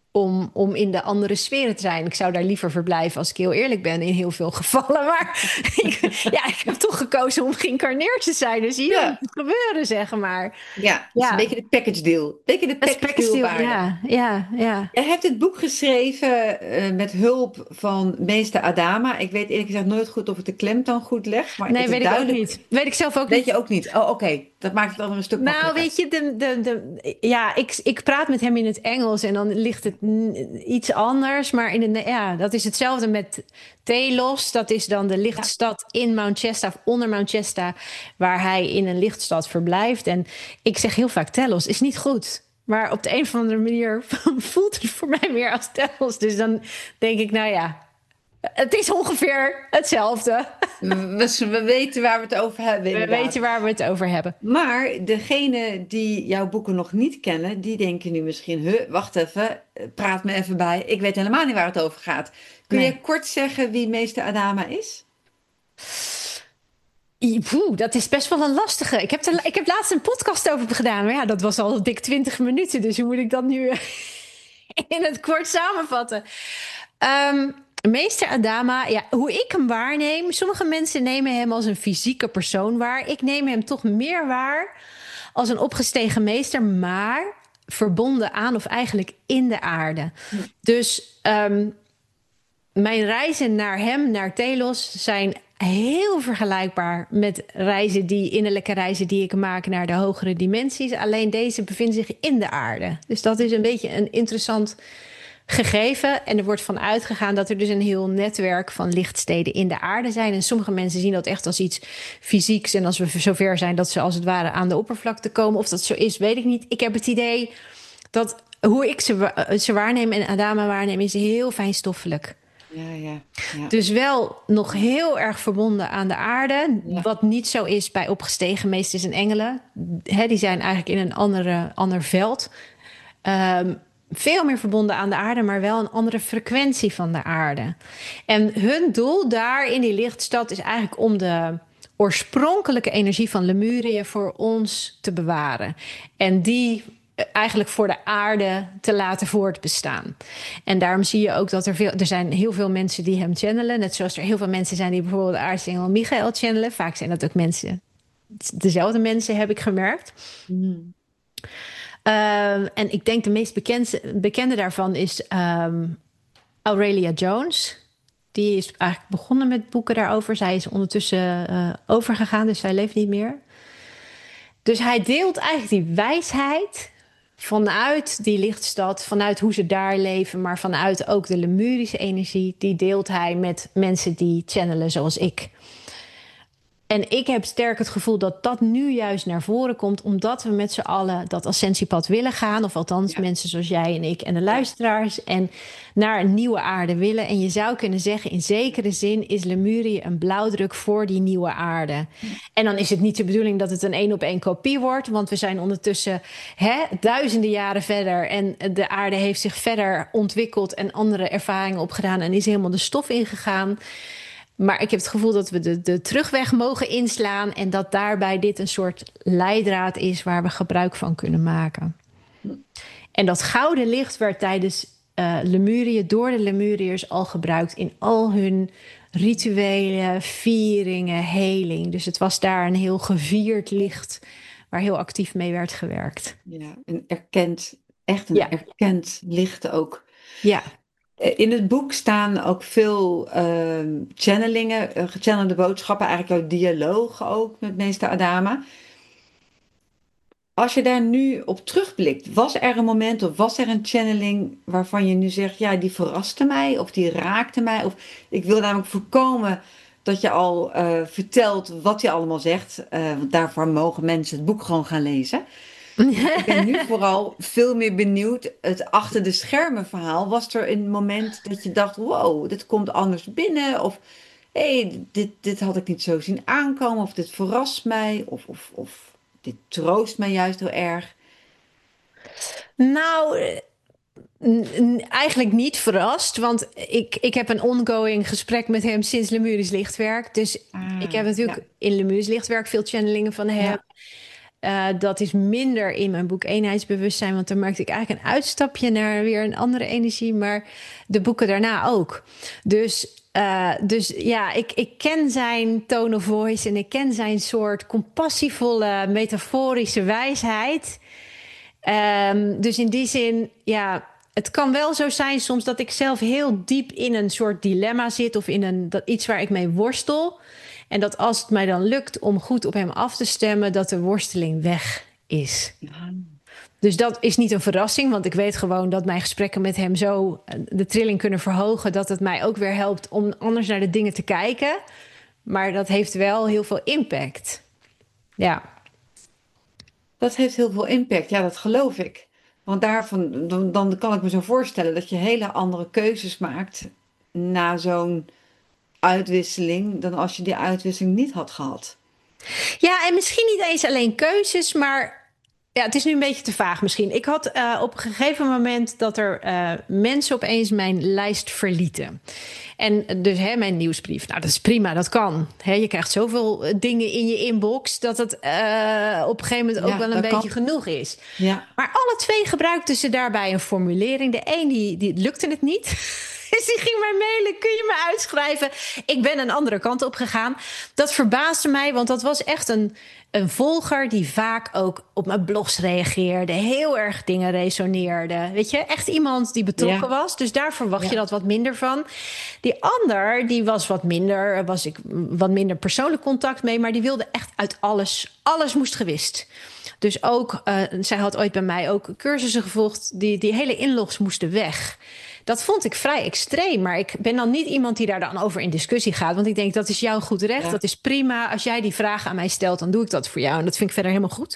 om, om in de andere sferen te zijn. Ik zou daar liever verblijven, als ik heel eerlijk ben, in heel veel gevallen. Maar ik, ja, ik heb toch gekozen om geïncarneerd te zijn. Dus hier moet Ja, het gebeuren, zeg maar. ja, het is een Ja, beetje de package deal. Een beetje de dat is package deal op package. aarde. Ja, ja, ja. Jij hebt het boek geschreven eh, met hulp van meester Adama. Ik weet eerlijk gezegd nooit goed of ik de klemtoon goed leg, maar Nee, het is weet ik ook duidelijk. niet. Weet ik zelf ook Weet niet. je ook niet? Oh, oké. Dat maakt het allemaal een stuk Nou, makkelijker. weet je, de, de, de, ja, ik, ik praat met hem in het Engels en dan ligt het n- iets anders. Maar in het, ja, dat is hetzelfde met Telos. Dat is dan de Ja. lichtstad in Mount Shasta, of onder Mount Shasta, waar hij in een lichtstad verblijft. En ik zeg heel vaak Telos is niet goed. Maar op de een of andere manier voelt het voor mij meer als Telos. Dus dan denk ik, nou ja, het is ongeveer hetzelfde. We, we weten waar we het over hebben, We inderdaad. weten waar we het over hebben. Maar degene die jouw boeken nog niet kennen, die denken nu misschien, huh, wacht even, eh, praat me even bij. Ik weet helemaal niet waar het over gaat. Kun Nee. je kort zeggen wie meester Adama is? Poeh, dat is best wel een lastige. Ik heb, er, ik heb laatst een podcast over gedaan. Maar ja, dat was al dik twintig minuten. Dus hoe moet ik dat nu in het kort samenvatten? Um, Meester Adama, ja, hoe ik hem waarneem. Sommige mensen nemen hem als een fysieke persoon waar. Ik neem hem toch meer waar als een opgestegen meester, maar verbonden aan of eigenlijk in de aarde. Dus um, mijn reizen naar hem, naar Telos, zijn heel vergelijkbaar met reizen die, innerlijke reizen die ik maak naar de hogere dimensies. Alleen deze bevindt zich in de aarde. Dus dat is een beetje een interessant gegeven. En er wordt van uitgegaan dat er dus een heel netwerk van lichtsteden in de aarde zijn. En sommige mensen zien dat echt als iets fysieks. En als we zover zijn dat ze als het ware aan de oppervlakte komen. Of dat zo is, weet ik niet. Ik heb het idee dat hoe ik ze, ze waarneem en Adama waarneem is heel fijnstoffelijk. Ja, ja, ja. Dus wel nog heel erg verbonden aan de aarde. Ja. Wat niet zo is bij opgestegen meesters en engelen. He, die zijn eigenlijk in een andere, ander veld. Um, veel meer verbonden aan de aarde, maar wel een andere frequentie van de aarde. En hun doel daar in die lichtstad is eigenlijk om de oorspronkelijke energie van Lemurië voor ons te bewaren. En die eigenlijk voor de aarde te laten voortbestaan. En daarom zie je ook dat er veel... Er zijn heel veel mensen die hem channelen. Net zoals er heel veel mensen zijn die bijvoorbeeld de aartsengel Michael channelen. Vaak zijn dat ook mensen... Dezelfde mensen, heb ik gemerkt. Mm. Uh, en ik denk de meest bekende, bekende daarvan is um, Aurelia Jones. Die is eigenlijk begonnen met boeken daarover. Zij is ondertussen uh, overgegaan, dus zij leeft niet meer. Dus hij deelt eigenlijk die wijsheid vanuit die lichtstad, vanuit hoe ze daar leven, maar vanuit ook de Lemurische energie, die deelt hij met mensen die channelen zoals ik. En ik heb sterk het gevoel dat dat nu juist naar voren komt, omdat we met z'n allen dat ascensiepad willen gaan, of althans ja. mensen zoals jij en ik en de luisteraars, en naar een nieuwe aarde willen. En je zou kunnen zeggen, in zekere zin is Lemurie een blauwdruk voor die nieuwe aarde. Ja. En dan is het niet de bedoeling dat het een één op één kopie wordt, want we zijn ondertussen hè, duizenden jaren verder en de aarde heeft zich verder ontwikkeld en andere ervaringen opgedaan en is helemaal de stof ingegaan. Maar ik heb het gevoel dat we de, de terugweg mogen inslaan en dat daarbij dit een soort leidraad is waar we gebruik van kunnen maken. En dat gouden licht werd tijdens uh, Lemurië door de Lemuriërs al gebruikt in al hun rituelen, vieringen, heling. Dus het was daar een heel gevierd licht waar heel actief mee werd gewerkt. Ja, een erkend, echt een ja. erkend licht ook. Ja. In het boek staan ook veel uh, channelingen, uh, gechannelde boodschappen, eigenlijk ook dialogen ook met meester Adama. Als je daar nu op terugblikt, was er een moment of was er een channeling waarvan je nu zegt, ja, die verraste mij of die raakte mij? Of ik wil namelijk voorkomen dat je al uh, vertelt wat hij allemaal zegt, uh, want daarvoor mogen mensen het boek gewoon gaan lezen. Ik ben nu vooral veel meer benieuwd. Het achter de schermen verhaal. Was er een moment dat je dacht, wow, dit komt anders binnen? Of hé, hey, dit, dit had ik niet zo zien aankomen. Of dit verrast mij. Of, of, of dit troost mij juist heel erg. Nou, eigenlijk niet verrast. Want ik, ik heb een ongoing gesprek met hem sinds Lemurisch Lichtwerk. Dus ah, ik heb natuurlijk ja. in Lemurisch Lichtwerk veel channelingen van hem. Ja. Uh, dat is minder in mijn boek Eenheidsbewustzijn, want dan maakte ik eigenlijk een uitstapje naar weer een andere energie, maar de boeken daarna ook. Dus, uh, dus ja, ik, ik ken zijn tone of voice en ik ken zijn soort compassievolle, metaforische wijsheid. Um, dus in die zin, ja, het kan wel zo zijn soms dat ik zelf heel diep in een soort dilemma zit of in een, dat, iets waar ik mee worstel. En dat als het mij dan lukt om goed op hem af te stemmen, dat de worsteling weg is. Ja. Dus dat is niet een verrassing, want ik weet gewoon dat mijn gesprekken met hem zo de trilling kunnen verhogen, dat het mij ook weer helpt om anders naar de dingen te kijken. Maar dat heeft wel heel veel impact. Ja. Dat heeft heel veel impact, ja, dat geloof ik. Want daarvan, dan, dan kan ik me zo voorstellen dat je hele andere keuzes maakt na zo'n uitwisseling dan als je die uitwisseling niet had gehad. Ja, en misschien niet eens alleen keuzes, maar ja, het is nu een beetje te vaag misschien. Ik had uh, op een gegeven moment dat er uh, mensen opeens mijn lijst verlieten. En dus hè, mijn nieuwsbrief, nou dat is prima, dat kan. Hè, je krijgt zoveel dingen in je inbox dat het uh, op een gegeven moment ook ja, wel een beetje kan. genoeg is. Ja. Maar alle twee gebruikten ze daarbij een formulering. De een die, die lukte het niet. Dus die ging mij mailen, kun je me uitschrijven? Ik ben een andere kant op gegaan. Dat verbaasde mij, want dat was echt een, een volger die vaak ook op mijn blogs reageerde. Heel erg dingen resoneerde. Weet je, echt iemand die betrokken ja. was. Dus daar verwacht ja. je dat wat minder van. Die ander, die was wat minder, was ik wat minder persoonlijk contact mee. Maar die wilde echt uit alles, alles moest gewist. Dus ook, uh, zij had ooit bij mij ook cursussen gevolgd. Die, die hele inlogs moesten weg. Dat vond ik vrij extreem, maar ik ben dan niet iemand die daar dan over in discussie gaat. Want ik denk, dat is jouw goed recht, ja. dat is prima. Als jij die vragen aan mij stelt, dan doe ik dat voor jou. En dat vind ik verder helemaal goed.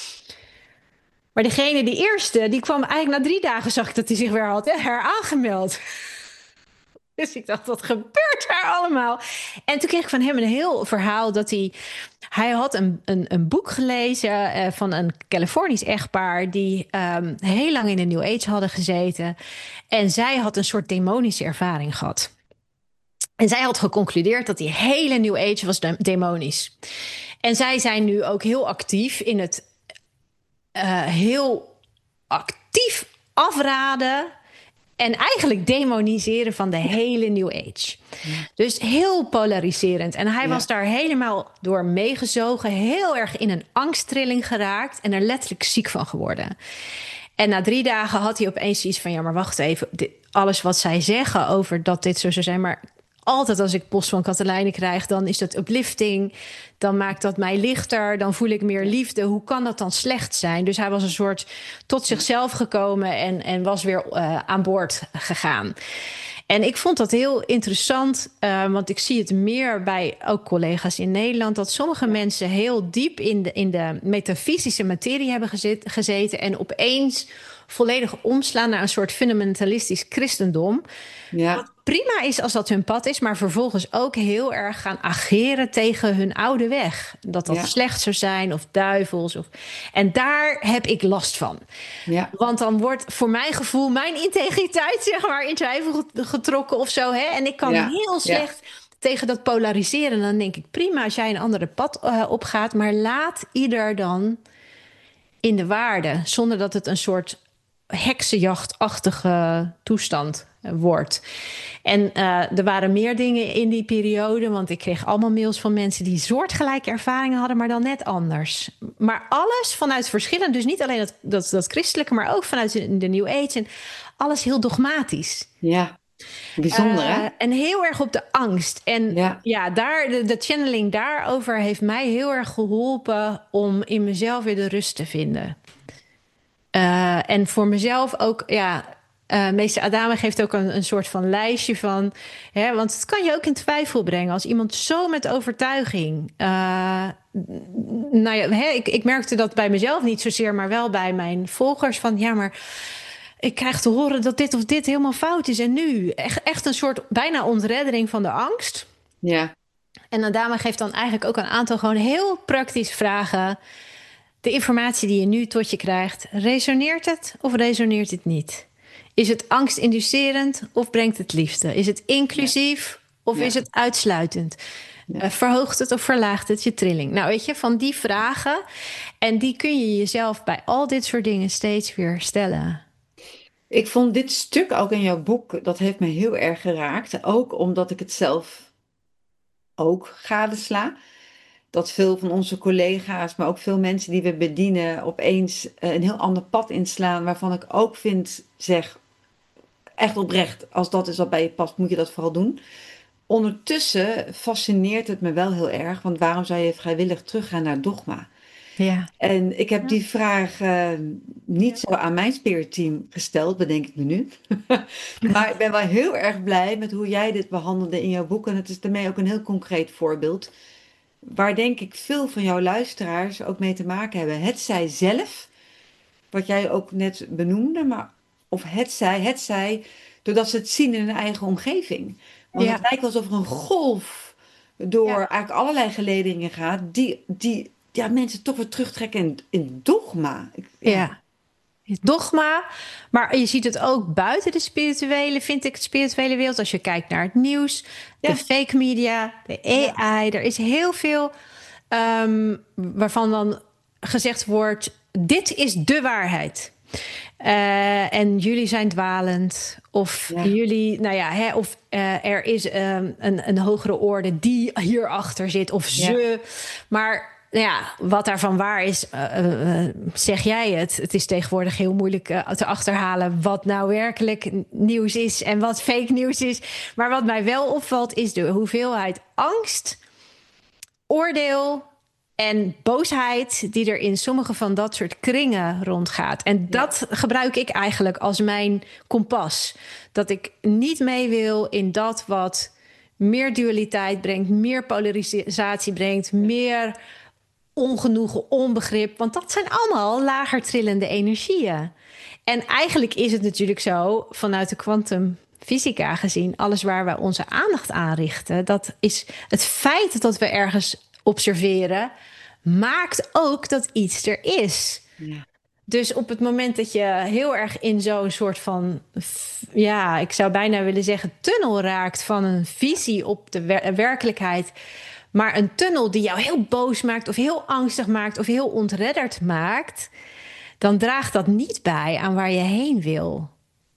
Maar degene, die eerste, die kwam eigenlijk na drie dagen, zag ik dat hij zich weer had heraangemeld. Dus ik dacht, wat gebeurt daar allemaal? En toen kreeg ik van hem een heel verhaal dat hij... Hij had een, een, een boek gelezen uh, van een Californisch echtpaar... die um, heel lang in de New Age hadden gezeten. En zij had een soort demonische ervaring gehad. En zij had geconcludeerd dat die hele New Age was de- demonisch. En zij zijn nu ook heel actief in het uh, heel actief afraden... en eigenlijk demoniseren van de hele New Age. Ja. Dus heel polariserend. En hij ja. was daar helemaal door meegezogen. Heel erg in een angsttrilling geraakt. En er letterlijk ziek van geworden. En na drie dagen had hij opeens iets van... ja, maar wacht even. Dit, alles wat zij zeggen over dat dit zo zou zijn... maar altijd als ik post van Katelijne krijg... dan is dat uplifting. Dan maakt dat mij lichter. Dan voel ik meer liefde. Hoe kan dat dan slecht zijn? Dus hij was een soort tot zichzelf gekomen... en, en was weer uh, aan boord gegaan. En ik vond dat heel interessant. Uh, want ik zie het meer bij ook collega's in Nederland... dat sommige mensen heel diep in de, in de metafysische materie hebben gezet, gezeten... en opeens volledig omslaan naar een soort fundamentalistisch christendom... Ja. Wat prima is als dat hun pad is, maar vervolgens ook heel erg gaan ageren tegen hun oude weg. Dat dat ja. slecht zou zijn of duivels. Of... En daar heb ik last van. Ja. Want dan wordt voor mijn gevoel mijn integriteit zeg maar in twijfel getrokken of zo. Hè? En ik kan ja. heel slecht ja. tegen dat polariseren. Dan denk ik prima als jij een andere pad uh, opgaat, maar laat ieder dan in de waarde, zonder dat het een soort heksenjachtachtige toestand wordt. En uh, er waren meer dingen in die periode, want ik kreeg allemaal mails van mensen die soortgelijke ervaringen hadden, maar dan net anders. Maar alles vanuit verschillen, dus niet alleen dat, dat, dat christelijke, maar ook vanuit de, de New Age en alles heel dogmatisch. Ja, bijzonder uh, hè? En heel erg op de angst. En ja, ja daar, de, de channeling daarover heeft mij heel erg geholpen om in mezelf weer de rust te vinden. Uh, en voor mezelf ook, ja, uh, meester Adama geeft ook een, een soort van lijstje van, hè, want het kan je ook in twijfel brengen als iemand zo met overtuiging. Uh, nou ja, hè, ik, ik merkte dat bij mezelf niet zozeer, maar wel bij mijn volgers van, ja, maar ik krijg te horen dat dit of dit helemaal fout is. En nu echt, echt een soort bijna ontreddering van de angst. Ja. En Adama geeft dan eigenlijk ook een aantal gewoon heel praktische vragen. De informatie die je nu tot je krijgt, resoneert het of resoneert het niet? Is het angstinducerend of brengt het liefde? Is het inclusief ja. of ja. is het uitsluitend? Ja. Uh, verhoogt het of verlaagt het je trilling? Nou, weet je, van die vragen. En die kun je jezelf bij al dit soort dingen steeds weer stellen. Ik vond dit stuk ook in jouw boek, dat heeft me heel erg geraakt. Ook omdat ik het zelf ook gadesla. Dat veel van onze collega's, maar ook veel mensen die we bedienen, opeens eh, een heel ander pad inslaan. Waarvan ik ook vind, zeg, echt oprecht, als dat is wat bij je past, moet je dat vooral doen. Ondertussen fascineert het me wel heel erg, want waarom zou je vrijwillig teruggaan naar dogma? Ja. En ik heb Ja. die vraag eh, niet zo aan mijn spiritteam gesteld, bedenk ik me nu. Maar ik ben wel heel erg blij met hoe jij dit behandelde in jouw boek. En het is daarmee ook een heel concreet voorbeeld. Waar denk ik veel van jouw luisteraars ook mee te maken hebben. Het zij zelf, wat jij ook net benoemde, maar of het zij, het zij, doordat ze het zien in hun eigen omgeving. Want het Ja. lijkt wel alsof er een golf door Ja. eigenlijk allerlei geledingen gaat, die, die ja, mensen toch weer terugtrekken in, in dogma. Ik- Ja, Ja. Dogma, maar je ziet het ook buiten de spirituele, vind ik, de spirituele wereld. Als je kijkt naar het nieuws, de ja, fake media, de ja, A I. Er is heel veel ehm, waarvan dan gezegd wordt: dit is de waarheid. Eh, en jullie zijn dwalend. Of ja, jullie, nou ja, hè, of eh, er is ehm, een, een hogere orde die hierachter zit. Of ja, ze. Maar nou ja, wat daarvan waar is, eh, eh, zeg jij het. Het is tegenwoordig heel moeilijk eh, te achterhalen wat nou werkelijk nieuws is en wat fake nieuws is. Maar wat mij wel opvalt is de hoeveelheid angst, oordeel en boosheid die er in sommige van dat soort kringen rondgaat. En ja, dat gebruik ik eigenlijk als mijn kompas. Dat ik niet mee wil in dat wat meer dualiteit brengt, meer polarisatie brengt, meer ongenoegen, onbegrip. Want dat zijn allemaal lager trillende energieën. En eigenlijk is het natuurlijk zo, vanuit de kwantumfysica gezien, alles waar we onze aandacht aan richten, dat is het feit dat we ergens observeren, maakt ook dat iets er is. ja, Dus op het moment dat je heel erg in zo'n soort van, ja, ik zou bijna willen zeggen, tunnel raakt van een visie op de wer- werkelijkheid, maar een tunnel die jou heel boos maakt of heel angstig maakt of heel ontredderd maakt, dan draagt dat niet bij aan waar je heen wil.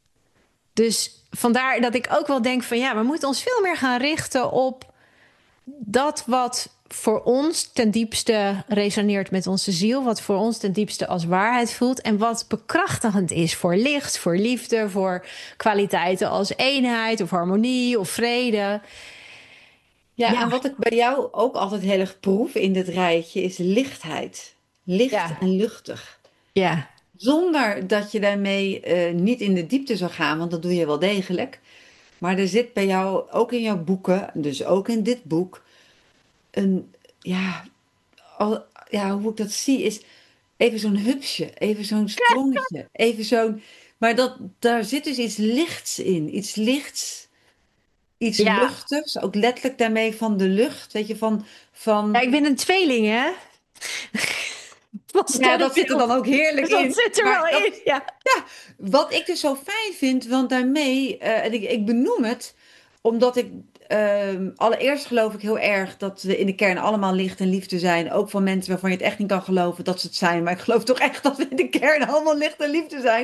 Dus vandaar dat ik ook wel denk van ja, we moeten ons veel meer gaan richten op dat wat voor ons ten diepste resoneert met onze ziel, wat voor ons ten diepste als waarheid voelt en wat bekrachtigend is voor licht, voor liefde, voor kwaliteiten als eenheid of harmonie of vrede. ja. En Ja, wat ik bij jou ook altijd heel erg proef in dit rijtje is lichtheid. Licht ja, en luchtig. ja, Zonder dat je daarmee eh, niet in de diepte zou gaan, want dat doe je wel degelijk. Maar er zit bij jou, ook in jouw boeken, dus ook in dit boek, een, ja, al, ja, hoe ik dat zie, is even zo'n hupsje, even zo'n sprongetje, even zo'n. Maar dat, daar zit dus iets lichts in, iets lichts, iets ja. luchtigs, ook letterlijk daarmee van de lucht, weet je, van, Ja, van. ik ben een tweeling, hè? Wat Ja, dat zit er dan sterrenbeeld. ook heerlijk Dus dat in. zit er Maar wel dat, in, ja. ja, wat ik dus zo fijn vind, want daarmee, eh, en ik, ik benoem het, omdat ik ehm, allereerst geloof ik heel erg dat we in de kern allemaal licht en liefde zijn. Ook van mensen waarvan je het echt niet kan geloven dat ze het zijn. Maar ik geloof toch echt dat we in de kern allemaal licht en liefde zijn.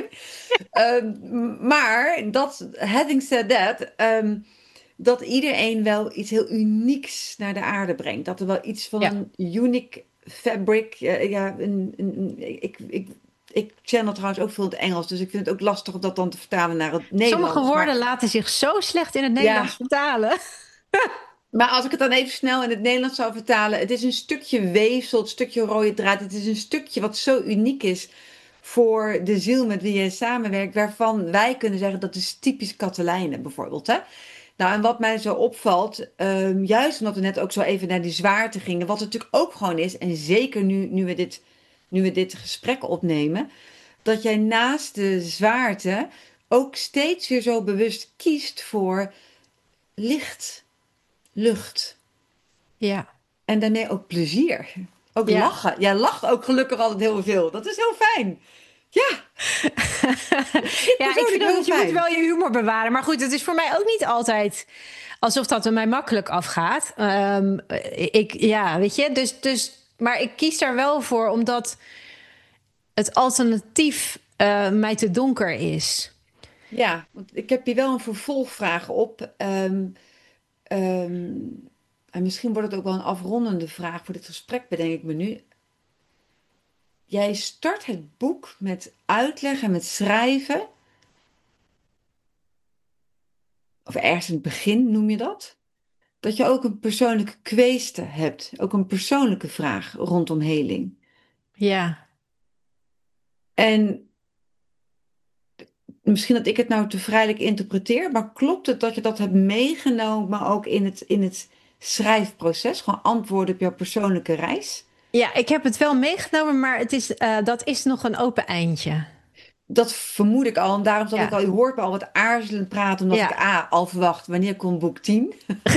Ehm, maar dat, having said that, ehm, dat iedereen wel iets heel unieks naar de aarde brengt. Dat er wel iets van Ja. een unique fabric, eh, ja, een, een, een- ik, ik, ik channel trouwens ook veel in het Engels, dus ik vind het ook lastig om dat dan te vertalen naar het Sommige Nederlands. woorden Maar laten zich zo slecht in het ja, Nederlands vertalen. maar als ik het dan even snel in het Nederlands zou vertalen, het is een stukje weefsel, een stukje rode draad. Het is een stukje wat zo uniek is voor de ziel met wie je samenwerkt, waarvan wij kunnen zeggen dat is typisch Katelijnen bijvoorbeeld, hè? Nou, en wat mij zo opvalt, ehm, juist omdat we net ook zo even naar die zwaarte gingen, wat het natuurlijk ook gewoon is, en zeker nu, nu we dit, nu we dit gesprek opnemen, dat jij naast de zwaarte ook steeds weer zo bewust kiest voor licht, lucht Ja, en daarmee ook plezier. Ook ja, lachen. Jij lacht ook gelukkig altijd heel veel. Dat is heel fijn. Ja, ik Ja, ik persoonlijk vind ook heel dat je moet fijn. wel je humor bewaren. Maar goed, het is voor mij ook niet altijd alsof dat er mij makkelijk afgaat. Ehm, ik, ja, weet je, dus, dus, maar ik kies daar wel voor omdat het alternatief eh, mij te donker is. Ja, want ik heb hier wel een vervolgvraag op. Ehm, ehm, en misschien wordt het ook wel een afrondende vraag voor dit gesprek, bedenk ik me nu. Jij start het boek met uitleg en met schrijven, of ergens in het begin noem je dat, dat je ook een persoonlijke kweeste hebt, ook een persoonlijke vraag rondom heling. Ja. En misschien dat ik het nou te vrijelijk interpreteer, maar klopt het dat je dat hebt meegenomen ook in het, in het schrijfproces? Gewoon antwoorden op jouw persoonlijke reis? Ja, ik heb het wel meegenomen, maar het is, eh, dat is nog een open eindje. Dat vermoed ik al. En daarom zat ik Ja, al, je hoort me al wat aarzelend praten, omdat ik ja. A, al verwacht wanneer komt boek tien.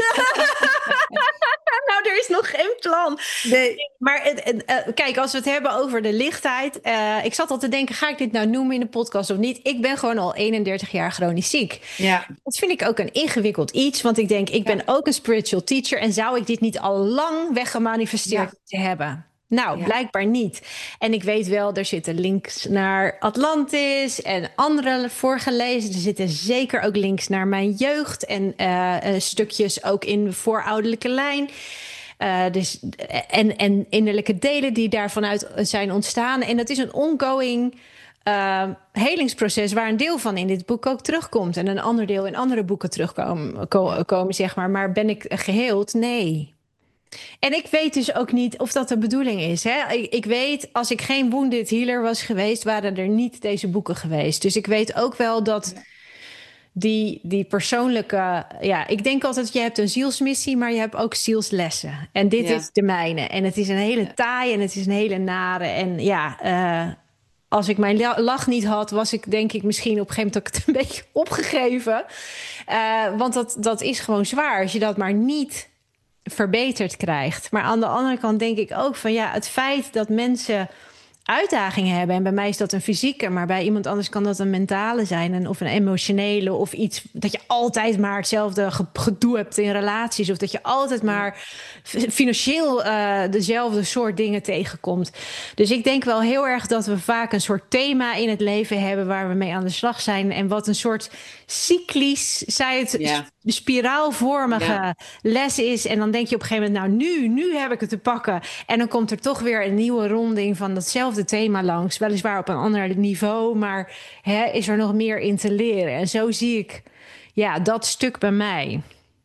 Nou, er is nog geen plan. Nee. Maar het- het, eh, kijk, als we het hebben over de lichtheid. eh, ik zat al te denken, ga ik dit nou noemen in de podcast of niet? Ik ben gewoon al eenendertig jaar chronisch ziek. Ja, Dat vind ik ook een ingewikkeld iets. Want ik denk, ik ben ja, ook een spiritual teacher. En zou ik dit niet al lang weggemanifesteerd ja, te hebben? Nou, ja, blijkbaar niet. En ik weet wel, er zitten links naar Atlantis en andere voorgelezen. Er zitten zeker ook links naar mijn jeugd en eh, eh, stukjes ook in de voorouderlijke lijn. Uh, dus, en, en innerlijke delen die daarvan uit zijn ontstaan. En dat is een ongoing uh, helingsproces waar een deel van in dit boek ook terugkomt. En een ander deel in andere boeken terugkomen, ko- komen, zeg maar. Maar ben ik geheeld? Nee. En ik weet dus ook niet of dat de bedoeling is. Hè? Ik, ik weet, als ik geen wounded healer was geweest, waren er niet deze boeken geweest. Dus ik weet ook wel dat ja, die, die persoonlijke. Ja, ik denk altijd, je hebt een zielsmissie, maar je hebt ook zielslessen. En dit is ja, de mijne. En het is een hele ja, taai en het is een hele nare. En ja, uh, als ik mijn lach niet had, was ik denk ik misschien op een gegeven moment ook het een beetje opgegeven. Uh, want dat, dat is gewoon zwaar als je dat maar niet verbeterd krijgt. Maar aan de andere kant denk ik ook van ja, het feit dat mensen uitdagingen hebben. En bij mij is dat een fysieke, maar bij iemand anders kan dat een mentale zijn. En of een emotionele of iets dat je altijd maar hetzelfde gedoe hebt in relaties. Of dat je altijd maar financieel uh, dezelfde soort dingen tegenkomt. Dus ik denk wel heel erg dat we vaak een soort thema in het leven hebben waar we mee aan de slag zijn. En wat een soort cyclisch, zij het ja, spiraalvormige ja, les is. En dan denk je op een gegeven moment, nou nu, nu heb ik het te pakken. En dan komt er toch weer een nieuwe ronding van datzelfde thema langs. Weliswaar op een ander niveau, maar hè, is er nog meer in te leren. En zo zie ik ja, dat stuk bij mij.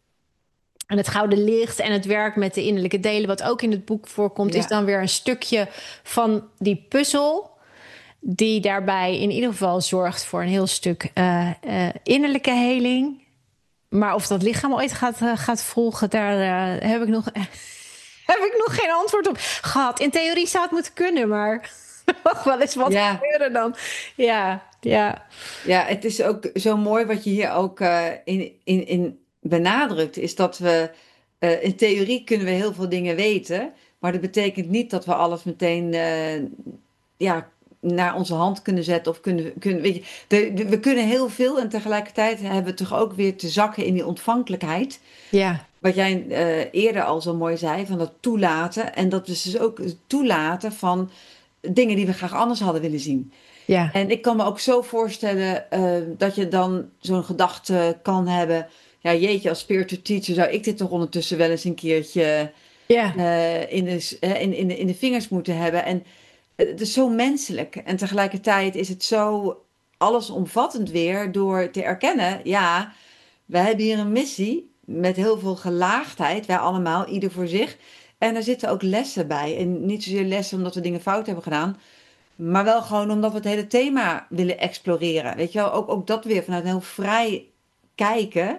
En het gouden licht en het werk met de innerlijke delen, wat ook in het boek voorkomt, is ja, dan weer een stukje van die puzzel. Die daarbij in ieder geval zorgt voor een heel stuk uh, uh, innerlijke heling. Maar of dat lichaam ooit gaat, uh, gaat volgen, daar uh, heb, ik nog, heb ik nog geen antwoord op gehad. In theorie zou het moeten kunnen, maar er mag wel eens wat ja. gebeuren dan. Ja, ja. Ja, het is ook zo mooi wat je hier ook uh, in, in, in benadrukt, is dat we uh, in theorie kunnen we heel veel dingen weten, maar dat betekent niet dat we alles meteen uh, ja, naar onze hand kunnen zetten of kunnen, kunnen weet je, de, de- we kunnen heel veel en tegelijkertijd hebben we toch ook weer te zakken in die ontvankelijkheid. Ja, Wat jij uh, eerder al zo mooi zei, van dat toelaten en dat we dus ook toelaten van dingen die we graag anders hadden willen zien. ja, En ik kan me ook zo voorstellen uh, dat je dan zo'n gedachte kan hebben. Ja, jeetje, als spiritual teacher zou ik dit toch ondertussen wel eens een keertje ja, uh, in, de, uh, in, in, de, in de vingers moeten hebben. En het is zo menselijk. En tegelijkertijd is het zo allesomvattend weer door te erkennen. Ja, wij hebben hier een missie met heel veel gelaagdheid. Wij allemaal, ieder voor zich. En er zitten ook lessen bij. En niet zozeer lessen omdat we dingen fout hebben gedaan. Maar wel gewoon omdat we het hele thema willen exploreren. Weet je wel, ook, ook dat weer vanuit een heel vrij kijken.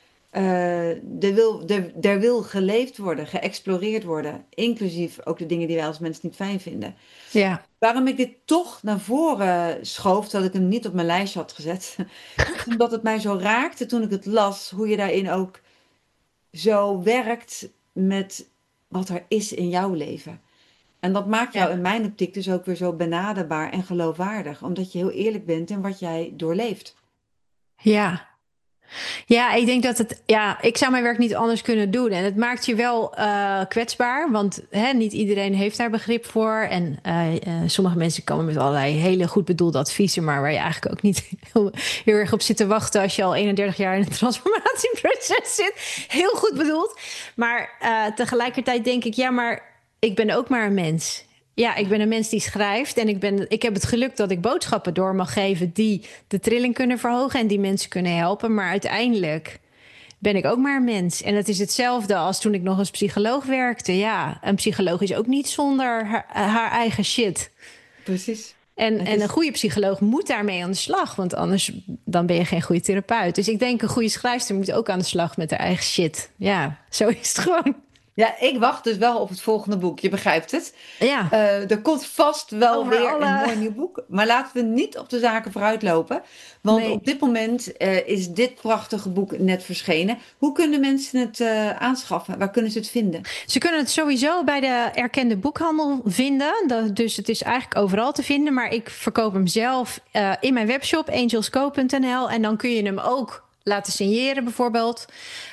Uh, er, wil, er, er wil geleefd worden, geëxploreerd worden. Inclusief ook de dingen die wij als mensen niet fijn vinden. ja, Waarom ik dit toch naar voren schoof, dat ik hem niet op mijn lijstje had gezet. Is omdat het mij zo raakte toen ik het las. Hoe je daarin ook zo werkt met wat er is in jouw leven. En dat maakt jou in Ja. mijn optiek dus ook weer zo benaderbaar en geloofwaardig, omdat je heel eerlijk bent in wat jij doorleeft. Ja. Ja, ik denk dat het. Ja, ik zou mijn werk niet anders kunnen doen. En het maakt je wel eh, kwetsbaar. Want hè, niet iedereen heeft daar begrip voor. En eh, eh, sommige mensen komen met allerlei hele goed bedoelde adviezen. Maar waar je eigenlijk ook niet heel, heel erg op zit te wachten. Als je al eenendertig jaar in een transformatieproces zit. Heel goed bedoeld. Maar eh, tegelijkertijd denk ik, ja, maar ik ben ook maar een mens. Ja, ik ben een mens die schrijft. En ik, ben, ik heb het geluk dat ik boodschappen door mag geven die de trilling kunnen verhogen en die mensen kunnen helpen. Maar uiteindelijk ben ik ook maar een mens. En het is hetzelfde als toen ik nog als psycholoog werkte. Ja, een psycholoog is ook niet zonder haar, haar eigen shit. Precies. En, Het en een is, goede psycholoog moet daarmee aan de slag. Want anders dan ben je geen goede therapeut. Dus ik denk een goede schrijfster moet ook aan de slag met haar eigen shit. Ja, zo is het gewoon. ja, ik wacht dus wel op het volgende boek. Je begrijpt het. Ja, Eh, er komt vast wel over weer een alle... mooi nieuw boek. Maar laten we niet op de zaken vooruitlopen. Want Nee. op dit moment eh, is dit prachtige boek net verschenen. Hoe kunnen mensen het eh, aanschaffen? Waar kunnen ze het vinden? Ze kunnen het sowieso bij de erkende boekhandel vinden. Dat, dus het is eigenlijk overal te vinden. Maar ik verkoop hem zelf uh, in mijn webshop angelsco punt n l. En dan kun je hem ook laten signeren bijvoorbeeld.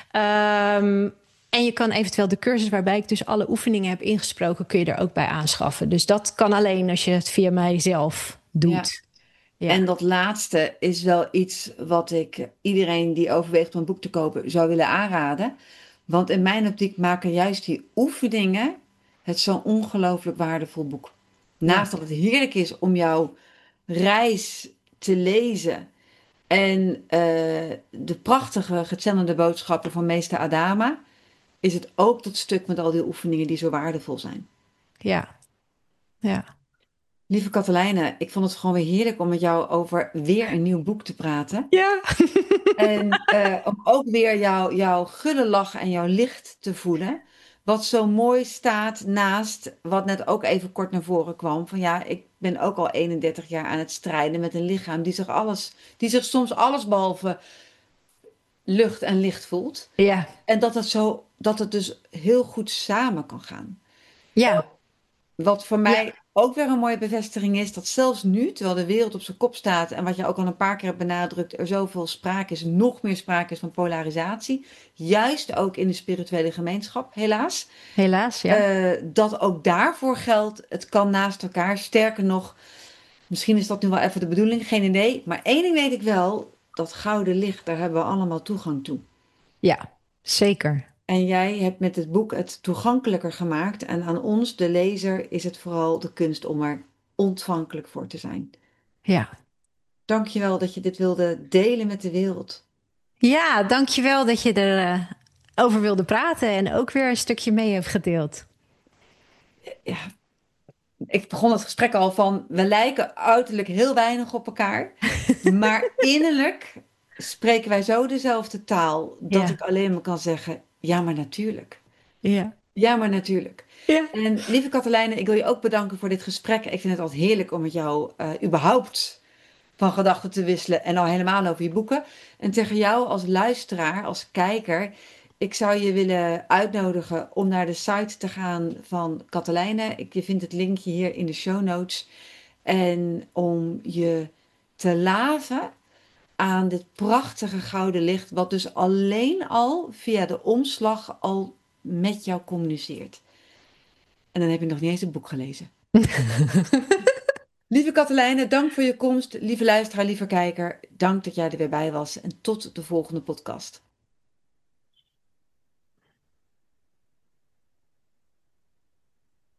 Um, en je kan eventueel de cursus waarbij ik dus alle oefeningen heb ingesproken, kun je er ook bij aanschaffen. Dus dat kan alleen als je het via mijzelf doet. Ja. Ja. En dat laatste is wel iets wat ik iedereen die overweegt om een boek te kopen zou willen aanraden. Want in mijn optiek maken juist die oefeningen het zo'n ongelooflijk waardevol boek. Naast Ja. dat het heerlijk is om jouw reis te lezen en uh, de prachtige gechannelde boodschappen van meester Adama, is het ook dat stuk met al die oefeningen die zo waardevol zijn. Ja. Ja. Lieve Katelijne, ik vond het gewoon weer heerlijk om met jou over weer een nieuw boek te praten. Ja. En uh, om ook weer jou, jouw gulle lach en jouw licht te voelen. Wat zo mooi staat naast wat net ook even kort naar voren kwam. Van ja, ik ben ook al eenendertig jaar aan het strijden met een lichaam die zich, alles, die zich soms allesbehalve lucht en licht voelt. Ja. En dat het, zo, dat het dus heel goed samen kan gaan. Ja. Wat voor mij Ja. ook weer een mooie bevestiging is, dat zelfs nu, terwijl de wereld op zijn kop staat en wat je ook al een paar keer hebt benadrukt, er zoveel sprake is, nog meer sprake is van polarisatie, juist ook in de spirituele gemeenschap, helaas. Helaas, ja. Uh, dat ook daarvoor geldt, het kan naast elkaar. Sterker nog, misschien is dat nu wel even de bedoeling, geen idee. Maar één ding weet ik wel, dat gouden licht, daar hebben we allemaal toegang toe. Ja, zeker. En jij hebt met het boek het toegankelijker gemaakt. En aan ons, de lezer, is het vooral de kunst om er ontvankelijk voor te zijn. Ja. Dankjewel dat je dit wilde delen met de wereld. Ja, dankjewel dat je erover uh, over wilde praten en ook weer een stukje mee hebt gedeeld. Ja, ik begon het gesprek al van, we lijken uiterlijk heel weinig op elkaar. Maar innerlijk spreken wij zo dezelfde taal, dat Ja. ik alleen maar kan zeggen, ja maar natuurlijk. Ja. Ja, maar natuurlijk. Ja. En lieve Katelijne, ik wil je ook bedanken voor dit gesprek. Ik vind het altijd heerlijk om met jou uh, überhaupt van gedachten te wisselen en al helemaal over je boeken. En tegen jou als luisteraar, als kijker, ik zou je willen uitnodigen om naar de site te gaan van Katelijne. Je vindt het linkje hier in de show notes. En om je te laven aan dit prachtige gouden licht, wat dus alleen al via de omslag al met jou communiceert. En dan heb je nog niet eens het boek gelezen. Lieve Katelijne, dank voor je komst. Lieve luisteraar, lieve kijker, dank dat jij er weer bij was. En tot de volgende podcast.